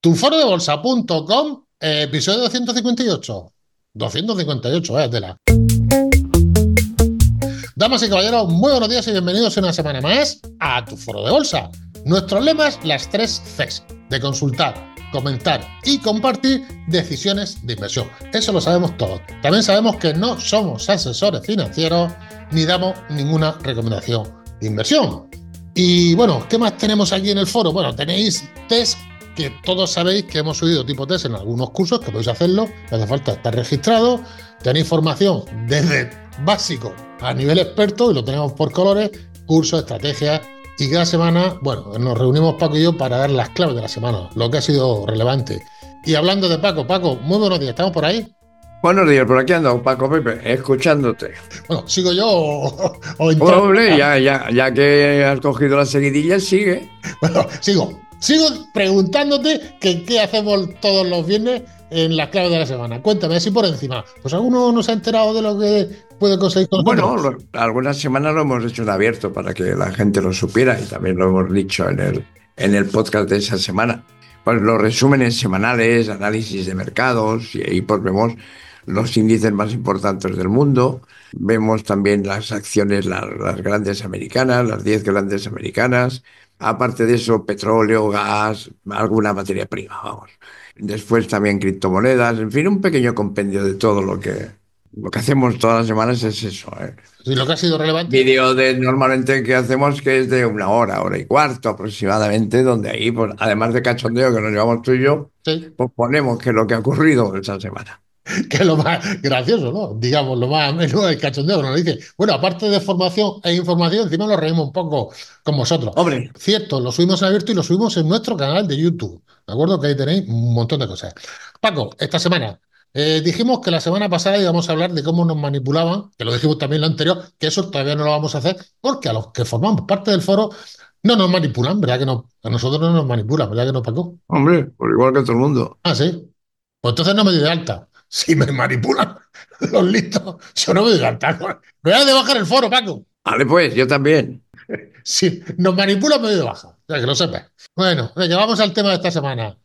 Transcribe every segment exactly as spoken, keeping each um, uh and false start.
tu foro de bolsa punto com, eh, episodio doscientos cincuenta y ocho. doscientos cincuenta y ocho, eh, tela. Damas y caballeros, muy buenos días y bienvenidos una semana más a tu foro de bolsa. Nuestros lemas, las tres Cs, de consultar, comentar y compartir decisiones de inversión. Eso lo sabemos todos. También sabemos que no somos asesores financieros ni damos ninguna recomendación de inversión. Y bueno, ¿qué más tenemos aquí en el foro? Bueno, tenéis test que todos sabéis que hemos subido tipo test en algunos cursos, que podéis hacerlo, no hace falta estar registrado. Tenéis formación desde básico a nivel experto y lo tenemos por colores, cursos, estrategias, y cada semana, bueno, nos reunimos Paco y yo para dar las claves de la semana, lo que ha sido relevante. Y hablando de Paco, Paco, muy buenos días, ¿estamos por ahí? Buenos días, por aquí ando, Paco Pepe, escuchándote. Bueno, ¿sigo yo o, o entro? Hombre, ya, ya, ya que has cogido la seguidilla, sigue. Bueno, sigo. Sigo preguntándote que qué hacemos todos los viernes en las claves de la semana. Cuéntame, así por encima. Pues alguno nos ha enterado de lo que puede conseguir con Bueno, nosotros. lo- algunas semanas lo hemos hecho en abierto para que la gente lo supiera y también lo hemos dicho en el, en el podcast de esa semana. Pues los resúmenes semanales, análisis de mercados y ahí pues vemos los índices más importantes del mundo. Vemos también las acciones, las, las grandes americanas, las diez grandes americanas. Aparte de eso, petróleo, gas, alguna materia prima, vamos. Después también criptomonedas, en fin, un pequeño compendio de todo lo que, lo que hacemos todas las semanas es eso, ¿eh? Si lo que ha sido relevante. Vídeo de normalmente que hacemos que es de una hora, hora y cuarto aproximadamente, donde ahí, pues, además de cachondeo que nos llevamos tú y yo, Sí, pues ponemos qué es lo que ha ocurrido esa semana. que es lo más gracioso, ¿no? Digamos, lo más menos el cachondeo que nos dice. Bueno, aparte de formación e información, encima nos reímos un poco con vosotros. Hombre, Cierto, lo subimos en abierto y lo subimos en nuestro canal de YouTube. ¿De acuerdo? Que ahí tenéis un montón de cosas. Paco, esta semana eh, dijimos que la semana pasada íbamos a hablar de cómo nos manipulaban, que lo dijimos también la anterior, que eso todavía no lo vamos a hacer, porque a los que formamos parte del foro no nos manipulan, ¿verdad que no? A nosotros no nos manipulan, ¿verdad que no, Paco? hombre, por igual que todo el mundo. Ah, sí. Pues entonces no me doy de alta. Si me manipulan los listos, yo no me doy de alta. Me voy a de bajar el foro, Paco. Vale, pues, yo también. Si nos manipulan, me doy de baja. O sea, que lo sepas. Bueno, venga, vamos al tema de esta semana.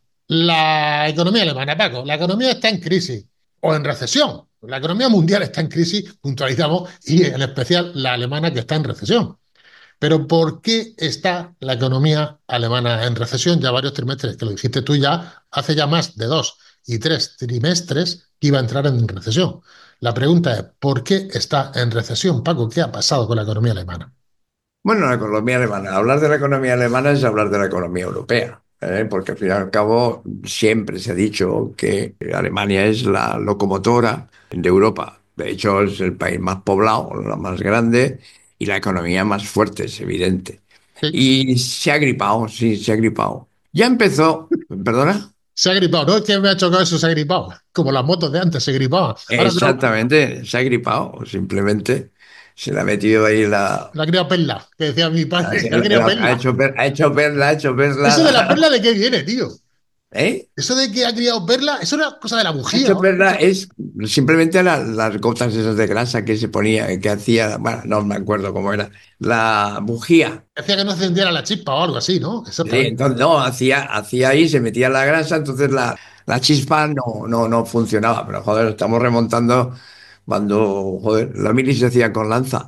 La economía alemana, Paco. La economía está en crisis o en recesión. La economía mundial está en crisis, puntualizamos, y en especial la alemana que está en recesión. Pero ¿por qué está la economía alemana en recesión? Ya varios trimestres, que lo dijiste tú ya, hace ya más de dos y tres trimestres que iba a entrar en recesión. La pregunta es, ¿por qué está en recesión, Paco? ¿Qué ha pasado con la economía alemana? Bueno, la economía alemana. Hablar de la economía alemana es hablar de la economía europea, ¿eh? Porque al fin y al cabo siempre se ha dicho que Alemania es la locomotora de Europa. De hecho, es el país más poblado, la más grande y la economía más fuerte, es evidente. Sí, Y se ha gripado, sí, se ha gripado. Ya empezó, ¿perdona? se ha gripado, no es que me ha chocado eso, se ha gripado. Como las motos de antes se gripaban. Ahora creo que Exactamente, se ha gripado, simplemente se le ha metido ahí la... la ha criado perla, que decía mi Ha padre, la ha criado ha perla. hecho, per- ha hecho perla, ha hecho perla, ¿Eso de la la- perla de qué viene, tío? ¿eh? Eso de que ha criado perla, eso era cosa de la Ha bujía, hecho ¿no? perla es simplemente la- las gotas esas de grasa que se ponía, que hacía, bueno, no me acuerdo cómo era, la bujía. Decía que no encendiera la chispa o algo así, ¿no? Sí, Exactamente. entonces no, hacía, hacía ahí, se metía la grasa, entonces la, la chispa no, no, no funcionaba. Pero joder, estamos remontando cuando, joder, la mili se hacía con lanza.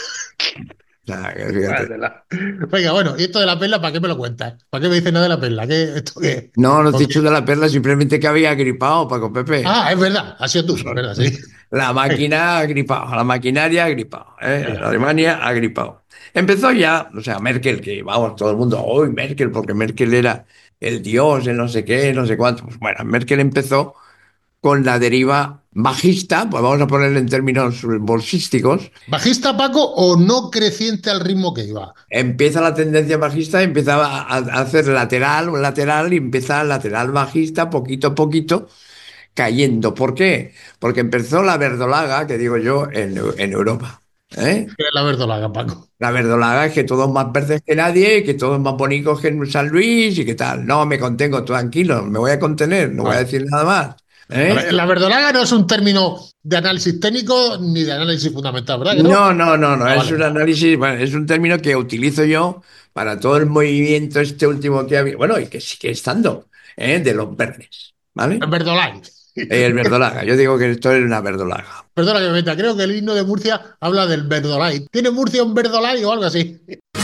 O sea, que fíjate. Guárdela. Venga, bueno, y esto de la perla, ¿para qué me lo cuentas? ¿Para qué me dices nada de la perla? ¿Qué, esto qué? No, no te he Porque- dicho de la perla, simplemente que había gripado, Paco Pepe. Ah, es verdad, ha sido tú, es verdad, sí. La máquina ha gripado, la maquinaria ha gripado, ¿eh? Venga. Alemania ha gripado. Empezó ya, o sea, Merkel, que vamos, todo el mundo, uy, Merkel, porque Merkel era el dios, el no sé qué, no sé cuánto. Pues bueno, Merkel empezó con la deriva bajista, pues vamos a ponerle en términos bolsísticos. ¿Bajista, Paco, o no creciente al ritmo que iba? Empieza la tendencia bajista, empieza a, a hacer lateral, un lateral, y empieza lateral bajista, poquito a poquito cayendo. ¿Por qué? Porque empezó la verdolaga, que digo yo, en, en Europa. ¿Eh? ¿Qué es la verdolaga, Paco? La verdolaga es que todos más verdes que nadie, que todos más bonitos que en San Luis y qué tal. No, me contengo, tranquilo, me voy a contener, no voy a Vale. decir nada más. A ¿Eh? ver, la verdolaga no es un término de análisis técnico ni de análisis fundamental, ¿verdad que no? No, no, no, no, Ah, es vale. un análisis, bueno, es un término que utilizo yo para todo el movimiento este último que ha habido, bueno, y que sigue estando. ¿eh? De los verdes, El ¿vale? verdolaga. El verdolaga. Yo digo que esto es una verdolaga. Perdona que me meta, creo que el himno de Murcia habla del verdolai. ¿Tiene Murcia un verdolai o algo así?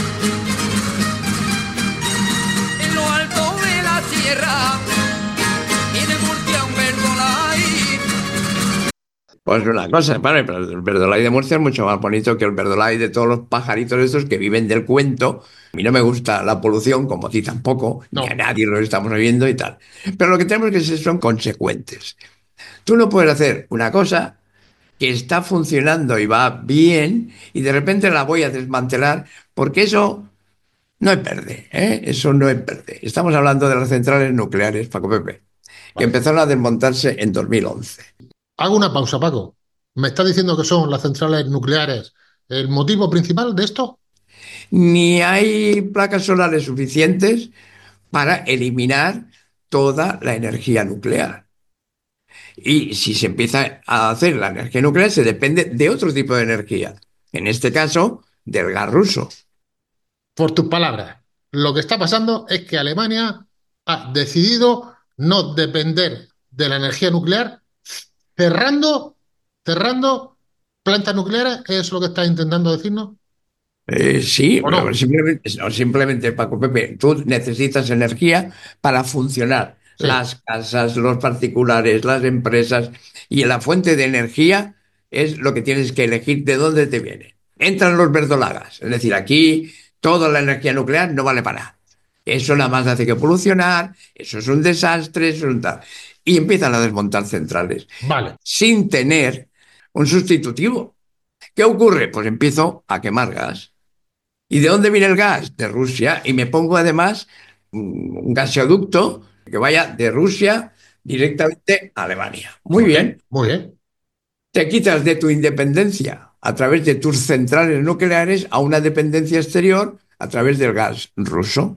En lo alto de la sierra tiene Murcia un verdolaí. Pues una cosa, vale, pero el verdolay de Murcia es mucho más bonito que el verdolay de todos los pajaritos estos que viven del cuento. A mí no me gusta la polución, como a ti tampoco, ni a No. nadie lo estamos oyendo y tal. Pero lo que tenemos que ser son consecuentes. Tú no puedes hacer una cosa que está funcionando y va bien y de repente la voy a desmantelar porque eso no es verde, ¿eh? Eso no es verde. Estamos hablando de las centrales nucleares, Paco Pepe, que Vale. empezaron a desmontarse en dos mil once. Hago una pausa, Paco. ¿Me está diciendo que son las centrales nucleares el motivo principal de esto? Ni hay placas solares suficientes para eliminar toda la energía nuclear. Y si se empieza a hacer la energía nuclear, se depende de otro tipo de energía. En este caso, del gas ruso. Por tus palabras, lo que está pasando es que Alemania ha decidido no depender de la energía nuclear, cerrando, cerrando plantas nucleares. ¿Eso es lo que estás intentando decirnos? Eh, sí, ¿O pero no? simplemente, no, simplemente, Paco Pepe, tú necesitas energía para funcionar. Sí, Las casas, los particulares, las empresas, y la fuente de energía es lo que tienes que elegir de dónde te viene. Entran los verdolagas, es decir, aquí toda la energía nuclear no vale para nada. Eso nada más hace que polucionar, eso es un desastre, eso es un tal. Y empiezan a desmontar centrales vale. sin tener un sustitutivo. ¿Qué ocurre? Pues empiezo a quemar gas. ¿Y de dónde viene el gas? De Rusia. Y me pongo además mm, un gasoducto que vaya de Rusia directamente a Alemania. Muy Muy bien, bien. muy bien. Te quitas de tu independencia a través de tus centrales nucleares a una dependencia exterior a través del gas ruso.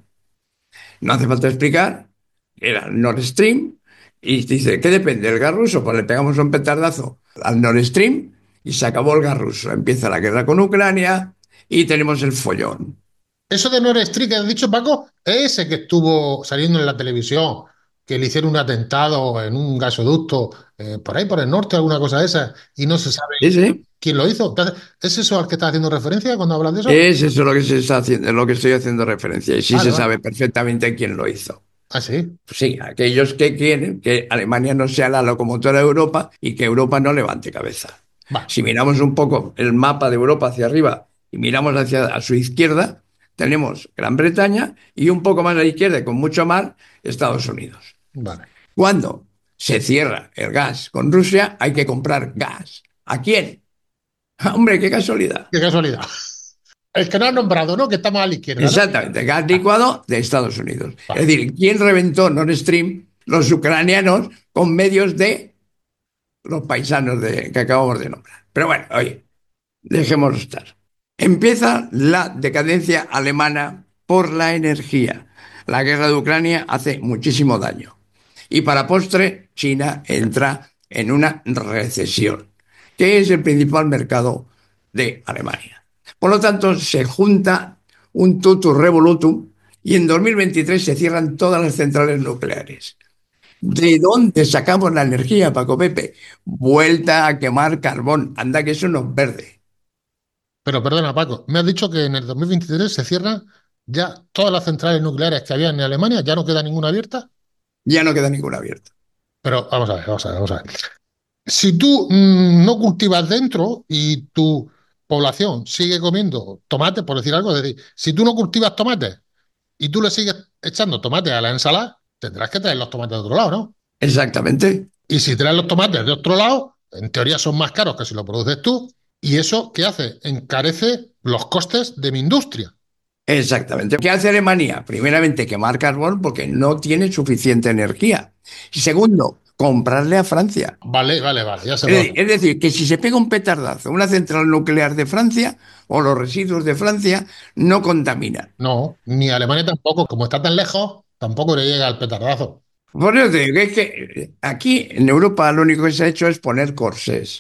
No hace falta explicar. Era Nord Stream. Y dice, ¿qué depende del gas ruso? Pues le pegamos un petardazo al Nord Stream y se acabó el gas ruso. Empieza la guerra con Ucrania y tenemos el follón. Eso de Nord Stream que has dicho, Paco, es ese que estuvo saliendo en la televisión, que le hicieron un atentado en un gasoducto, eh, por ahí por el norte, alguna cosa de esa, y no se sabe Sí, sí. quién lo hizo. ¿Es eso al que estás haciendo referencia cuando hablas de eso? Es eso lo que se está haciendo, lo que estoy haciendo referencia. Y sí Vale, se vale. sabe perfectamente quién lo hizo. Ah, sí. Pues sí, aquellos que quieren que Alemania no sea la locomotora de Europa y que Europa no levante cabeza. Vale, Si miramos un poco el mapa de Europa hacia arriba y miramos hacia a su izquierda, tenemos Gran Bretaña y un poco más a la izquierda, y con mucho mar, Estados Unidos. vale. Cuando se cierra el gas con Rusia, hay que comprar gas. ¿A quién? Hombre, qué casualidad. Qué casualidad. El que no has nombrado, ¿no? Que está más a la izquierda, ¿no? Exactamente, gas Ah, licuado de Estados Unidos. Es vale, decir, ¿quién reventó Nord Stream? Los ucranianos con medios de los paisanos de, que acabamos de nombrar. Pero bueno, oye, dejémoslo estar. Empieza la decadencia alemana por la energía. La guerra de Ucrania hace muchísimo daño. Y para postre, China entra en una recesión, que es el principal mercado de Alemania. Por lo tanto, se junta un totum revolutum y en dos mil veintitrés se cierran todas las centrales nucleares. ¿De dónde sacamos la energía, Paco Pepe? Vuelta a quemar carbón. Anda que eso no es verde. pero perdona, Paco, me has dicho que en el dos mil veintitrés se cierran ya todas las centrales nucleares que había en Alemania, ya no queda ninguna abierta. Ya no queda ninguna abierta. Pero vamos a ver, vamos a ver, vamos a ver. Si tú mm, no cultivas dentro y tu población sigue comiendo tomate, por decir algo, es decir, si tú no cultivas tomates y tú le sigues echando tomate a la ensalada, tendrás que traer los tomates de otro lado, ¿no? Exactamente. Y si traes los tomates de otro lado, en teoría son más caros que si lo produces tú. ¿Y eso qué hace? Encarece los costes de mi industria. Exactamente. ¿Qué hace Alemania? Primeramente, quemar carbón porque no tiene suficiente energía. Y segundo, comprarle a Francia. Vale, vale, vale, ya sé Es por decir, dónde. es decir, que si se pega un petardazo, una central nuclear de Francia o los residuos de Francia no contaminan. No, ni Alemania tampoco, como está tan lejos, tampoco le llega el petardazo. Por eso te digo que es que aquí en Europa lo único que se ha hecho es poner corsés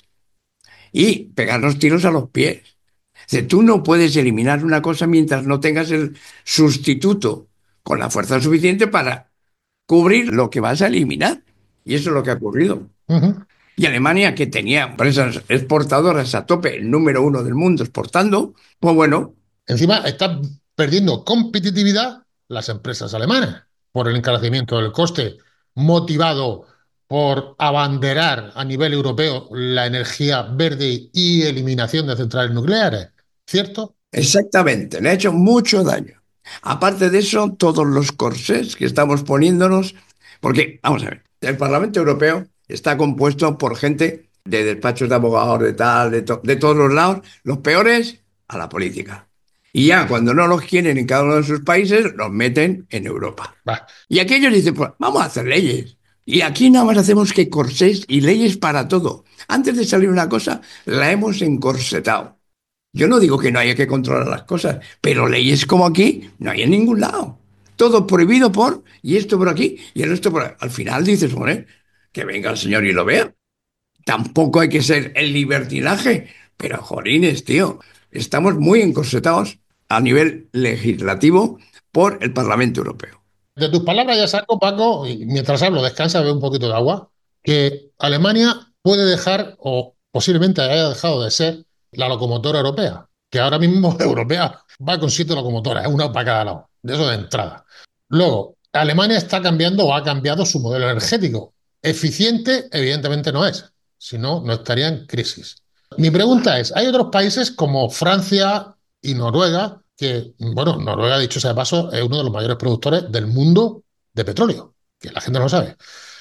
y pegarnos tiros a los pies. Es decir, tú no puedes eliminar una cosa mientras no tengas el sustituto con la fuerza suficiente para cubrir lo que vas a eliminar. Y eso es lo que ha ocurrido. Ujú. Y Alemania, que tenía empresas exportadoras a tope, el número uno del mundo exportando, pues bueno, Encima están perdiendo competitividad las empresas alemanas por el encarecimiento del coste, motivado por abanderar a nivel europeo la energía verde y eliminación de centrales nucleares, ¿cierto? exactamente, le ha hecho mucho daño. Aparte de eso, todos los corsés que estamos poniéndonos, porque, vamos a ver, el Parlamento Europeo está compuesto por gente de despachos de abogados, de tal, de, to- de todos los lados, los peores a la política. Y ya cuando no los quieren en cada uno de sus países, los meten en Europa. Bah, Y aquellos dicen, pues vamos a hacer leyes. Y aquí nada más hacemos que corsés y leyes para todo. Antes de salir una cosa, la hemos encorsetado. Yo no digo que no haya que controlar las cosas, pero leyes como aquí no hay en ningún lado. Todo prohibido por, y esto por aquí, y el resto por ahí. Al final dices, bueno, que venga el señor y lo vea. Tampoco hay que ser el libertinaje, pero jolines, tío, estamos muy encorsetados a nivel legislativo por el Parlamento Europeo. de tus palabras ya saco, Paco, y mientras hablo, descansa, bebe un poquito de agua, que Alemania puede dejar, o posiblemente haya dejado de ser, la locomotora europea, que ahora mismo europea va con siete locomotoras, una para cada lado, de eso de entrada. Luego, Alemania está cambiando o ha cambiado su modelo energético. Eficiente, evidentemente no es, si no, no estaría en crisis. Mi pregunta es, ¿hay otros países como Francia y Noruega, que, bueno, Noruega, dicho sea de paso, es uno de los mayores productores del mundo de petróleo, que la gente no lo sabe?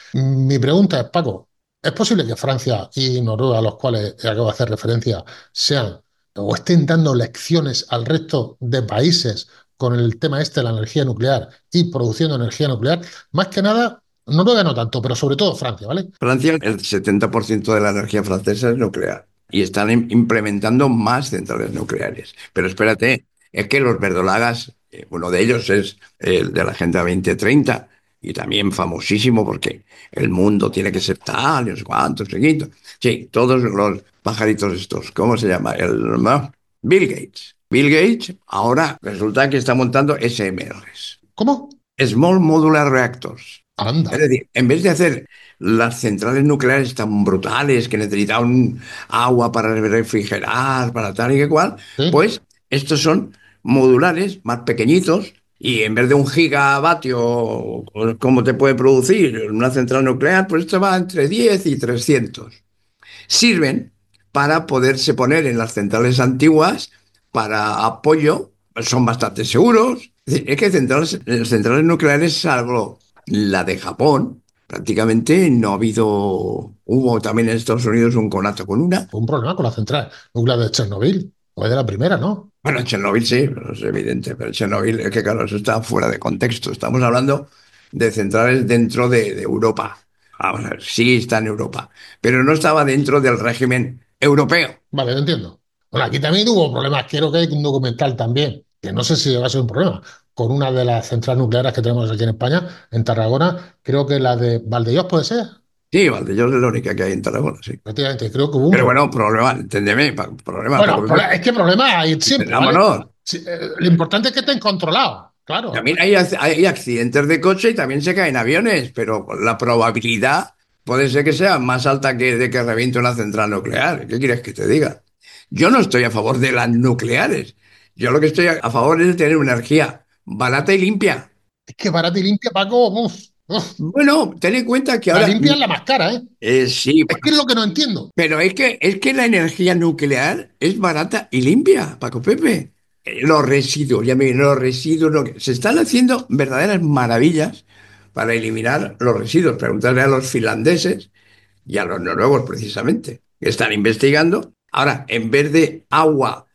Mi pregunta es, Paco, ¿es posible que Francia y Noruega, a los cuales acabo de hacer referencia, sean o estén dando lecciones al resto de países con el tema este de la energía nuclear y produciendo energía nuclear? Más que nada, Noruega no tanto, pero sobre todo Francia, ¿vale? Francia, el setenta por ciento de la energía francesa es nuclear y están im- implementando más centrales nucleares. Pero espérate, es que los verdolagas, eh, uno de ellos es el de la Agenda dos mil treinta y también famosísimo porque el mundo tiene que ser tal, y no sé cuántos, seguidos. Sí, todos los pajaritos estos, ¿cómo se llama? El, ¿no? Bill Gates. Bill Gates ahora resulta que está montando S M Rs. ¿Cómo? Small Modular Reactors. Es Anda. decir, en vez de hacer las centrales nucleares tan brutales que necesitan agua para refrigerar, para tal y que cual, ¿Sí? pues estos son modulares, más pequeñitos, y en vez de un gigavatio, como te puede producir una central nuclear, pues esto va entre diez y trescientos. Sirven para poderse poner en las centrales antiguas para apoyo, son bastante seguros. Es decir, es que centrales, las centrales nucleares, salvo la de Japón, prácticamente no ha habido, hubo también en Estados Unidos un conato con una. Un problema con la central nuclear de Chernobyl. O de la primera, ¿no? Bueno, Chernobyl sí, pero es evidente, pero Chernobyl es que claro, eso está fuera de contexto. Estamos hablando de centrales dentro de, de Europa. Vamos a ver, sí está en Europa, pero no estaba dentro del régimen europeo. Vale, lo entiendo. Bueno, aquí también hubo problemas. Creo que hay un documental también, que no sé si va a ser un problema, con una de las centrales nucleares que tenemos aquí en España, en Tarragona. Creo que la de Valdeollas puede ser. Sí, Valdeollas es la única que hay en Tarragona, sí. Efectivamente, creo que hubo un Pero problema. bueno, problema, enténdeme, pa- problema, Bueno, Paco prole- Pepe. es que problemas hay siempre, ¿vale? Entendámonos. Sí, eh, lo importante es que estén controlados, claro. También hay, ac- hay accidentes de coche y también se caen aviones, pero la probabilidad puede ser que sea más alta que de que reviente una central nuclear. ¿Qué quieres que te diga? Yo no estoy a favor de las nucleares. Yo lo que estoy a a favor es de tener una energía barata y limpia. Es que barata y limpia, Paco, uf, uf. Bueno, ten en cuenta que La ahora... limpia es la más cara, ¿eh? eh, sí, Es que es lo que no entiendo. pero es que, es que la energía nuclear es barata y limpia, Paco Pepe. Eh, Los residuos, ya me los residuos, lo que- se están haciendo verdaderas maravillas para eliminar los residuos. Preguntarle a los finlandeses y a los noruegos precisamente, que están investigando. Ahora, en vez de agua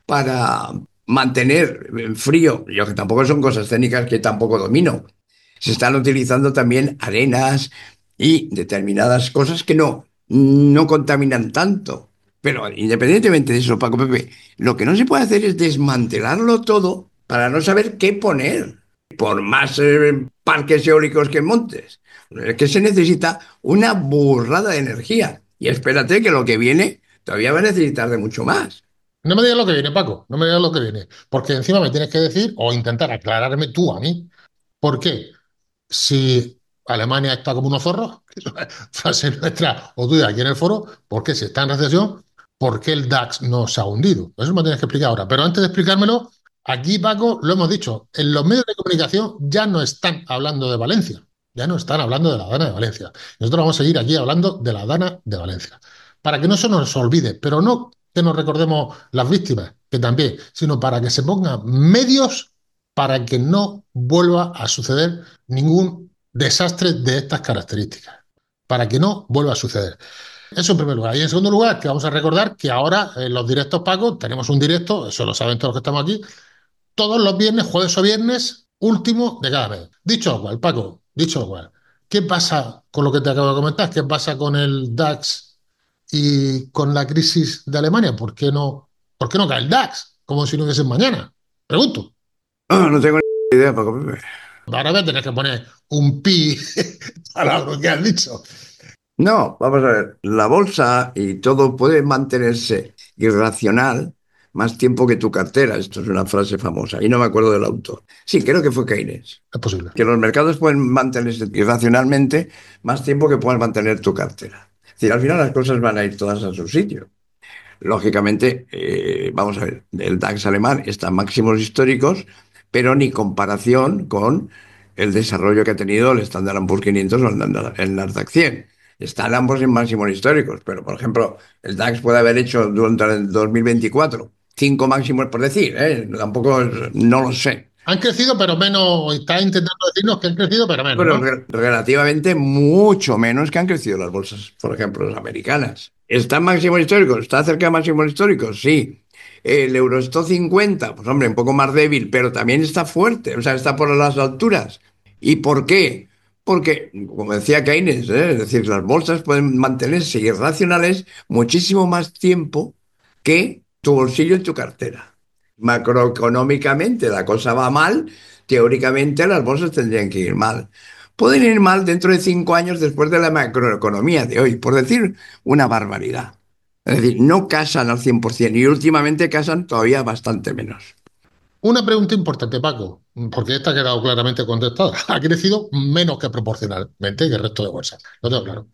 para mantener en frío, yo que tampoco son cosas técnicas que tampoco domino, se están utilizando también arenas y determinadas cosas que no, no contaminan tanto. Pero independientemente de eso, Paco Pepe, lo que no se puede hacer es desmantelarlo todo para no saber qué poner, por más eh, parques eólicos que montes. Es que se necesita una burrada de energía. Y espérate que lo que viene todavía va a necesitar de mucho más. No me digas lo que viene, Paco, no me digas lo que viene. Porque encima me tienes que decir o intentar aclararme tú a mí por qué, si Alemania está como unos zorros, frase nuestra o tuya aquí en el foro, ¿por qué si está en recesión? ¿Por qué el DAX no se ha hundido? Eso me tienes que explicar ahora. Pero antes de explicármelo, aquí, Paco, lo hemos dicho, en los medios de comunicación ya no están hablando de Valencia, ya no están hablando de la Dana de Valencia. Nosotros vamos a seguir aquí hablando de la Dana de Valencia. Para que no se nos olvide, pero no que nos recordemos las víctimas, que también, sino para que se pongan medios para que no vuelva a suceder ningún desastre de estas características, para que no vuelva a suceder. Eso en primer lugar. Y en segundo lugar, que vamos a recordar que ahora en los directos Paco tenemos un directo, eso lo saben todos los que estamos aquí, todos los viernes, jueves o viernes, último de cada mes. Dicho lo cual, Paco, dicho lo cual, ¿qué pasa con lo que te acabo de comentar? ¿Qué pasa con el DAX y con la crisis de Alemania? ¿Por qué no, por qué no cae el DAX? Como si no hubiese mañana. Pregunto. Ah, no tengo ni idea, Paco Pepe. Ahora voy a tener que poner un pi para lo que has dicho. No, vamos a ver, la bolsa y todo puede mantenerse irracional más tiempo que tu cartera. Esto es una frase famosa y no me acuerdo del autor. Sí, creo que fue Keynes. Es posible. Que los mercados pueden mantenerse irracionalmente más tiempo que puedas mantener tu cartera. Es decir, al final las cosas van a ir todas a su sitio. Lógicamente, eh, vamos a ver, el DAX alemán está en máximos históricos, pero ni comparación con el desarrollo que ha tenido el Standard and Poor's quinientos o el el Nasdaq cien. Están ambos en máximos históricos, pero por ejemplo, el DAX puede haber hecho durante el dos mil veinticuatro cinco máximos por decir, ¿eh? Tampoco, es- no lo sé. Han crecido, pero menos. Está intentando decirnos que han crecido, pero menos, Pero ¿no? re- relativamente mucho menos que han crecido las bolsas, por ejemplo, las americanas. ¿Está en máximos históricos? ¿Está cerca de máximos históricos? Sí. El Eurostoxx cincuenta, pues hombre, un poco más débil, pero también está fuerte, o sea, está por las alturas. ¿Y por qué? Porque, como decía Keynes, ¿eh? Es decir, las bolsas pueden mantenerse irracionales muchísimo más tiempo que tu bolsillo y tu cartera. Macroeconómicamente la cosa va mal, teóricamente las bolsas tendrían que ir mal. Pueden ir mal dentro de cinco años después de la macroeconomía de hoy, por decir una barbaridad. Es decir, no casan al cien por ciento y últimamente casan todavía bastante menos. Una pregunta importante, Paco, porque esta ha quedado claramente contestada. Ha crecido menos que proporcionalmente que el resto de bolsas. Lo tengo claro.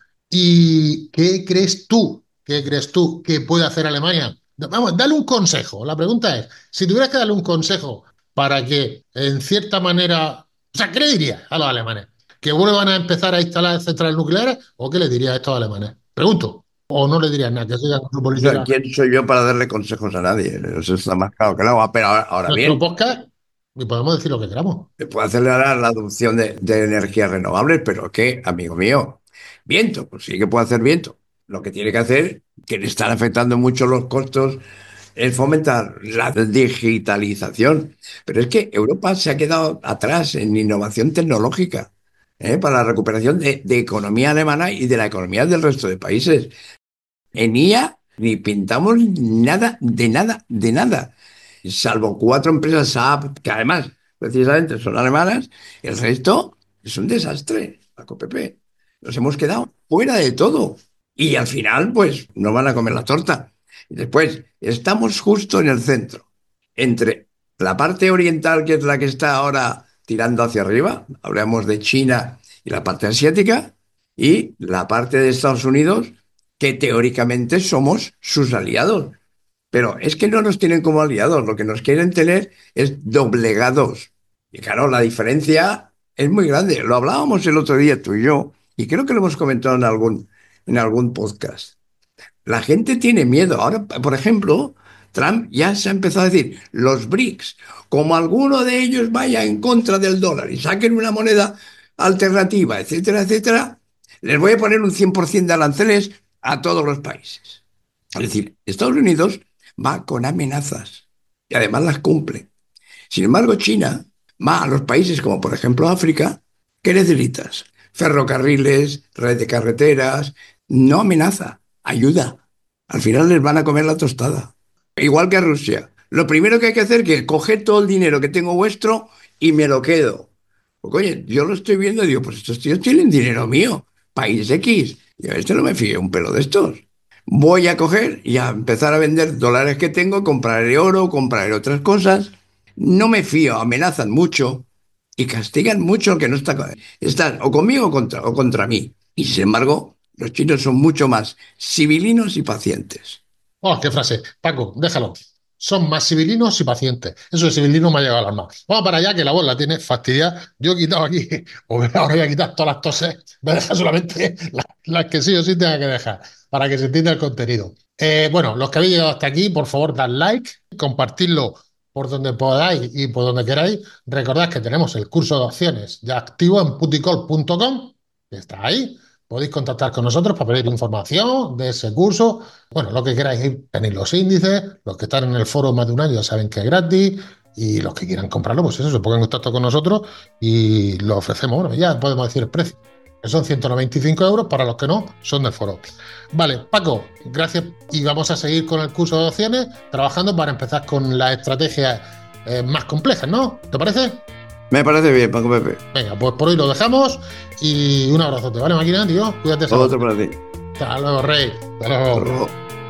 ¿Y qué crees tú? ¿Qué crees tú que puede hacer Alemania? Vamos, dale un consejo. La pregunta es, si tuvieras que darle un consejo para que, en cierta manera, o sea, ¿qué le dirías a los alemanes? ¿Que vuelvan a empezar a instalar centrales nucleares o qué le dirías a estos alemanes? Pregunto. ¿O no le dirías nada? Que sigan con su O sea, política. ¿quién soy yo para darle consejos a nadie? Eso está más claro que el agua. Pero ahora, ahora Nuestro bien, podcast y podemos decir lo que queramos. se puede acelerar la adopción de, de energías renovables, pero ¿qué, amigo mío? Viento, pues sí que puede hacer viento. Lo que tiene que hacer, que le están afectando mucho los costos, es fomentar la digitalización. Pero es que Europa se ha quedado atrás en innovación tecnológica, ¿eh? Para la recuperación de, de economía alemana y de la economía del resto de países. En I A ni pintamos nada, de nada, de nada. Salvo cuatro empresas S A P, que además precisamente son alemanas, el resto es un desastre, Paco Pepe. Nos hemos quedado fuera de todo. Y al final, pues, nos van a comer la torta. Y después, estamos justo en el centro, entre la parte oriental, que es la que está ahora tirando hacia arriba, hablamos de China y la parte asiática, y la parte de Estados Unidos, que teóricamente somos sus aliados. Pero es que no nos tienen como aliados, lo que nos quieren tener es doblegados. Y claro, la diferencia es muy grande. Lo hablábamos el otro día tú y yo, y creo que lo hemos comentado en algún, en algún podcast. La gente tiene miedo. Ahora, por ejemplo, Trump ya se ha empezado a decir, los BRICS, como alguno de ellos vaya en contra del dólar y saquen una moneda alternativa, etcétera, etcétera, les voy a poner un cien por ciento de aranceles a todos los países. Es decir, Estados Unidos va con amenazas y además las cumple. Sin embargo, China va a los países como por ejemplo África. ¿Qué necesitas? Ferrocarriles, red de carreteras. No amenaza, ayuda. Al final les van a comer la tostada. Igual que a Rusia. Lo primero que hay que hacer es que coger todo el dinero que tengo vuestro y me lo quedo. Porque, oye, yo lo estoy viendo y digo, pues estos tíos tienen dinero mío. País X. Y a este no me fío un pelo de estos. Voy a coger y a empezar a vender dólares que tengo, compraré oro, compraré otras cosas. No me fío, amenazan mucho. y castigan mucho al que no está. Están o conmigo o contra, o contra mí. Y sin embargo, los chinos son mucho más civilinos y pacientes. Oh, qué frase. Paco, déjalo. Son más civilinos y pacientes. Eso de civilino me ha llegado al alma. Vamos para allá, que la voz la tiene fastidiada. Yo he quitado aquí, o ahora voy a quitar todas las toses. Voy a dejar solamente las, las que sí o sí tenga que dejar, para que se entienda el contenido. Eh, bueno, los que habéis llegado hasta aquí, por favor, dad like, compartidlo por donde podáis y por donde queráis. Recordad que tenemos el curso de opciones ya activo en puticol punto com, que está ahí. Podéis contactar con nosotros para pedir información de ese curso. Bueno, lo que queráis, tenéis los índices, los que están en el foro más de un año ya saben que es gratis, y los que quieran comprarlo, pues eso, se pongan en contacto con nosotros y lo ofrecemos. Bueno, ya podemos decir el precio, que son ciento noventa y cinco euros, para los que no, son del foro. Vale, Paco, gracias, y vamos a seguir con el curso de opciones, trabajando para empezar con las estrategias eh, más complejas, ¿no? ¿Te parece? Me parece bien, Paco Pepe. Venga, pues por hoy lo dejamos y un abrazote, ¿vale, máquina, tío? Cuídate. Otro para ti. Hasta luego, Rey. Hasta luego. Hasta luego.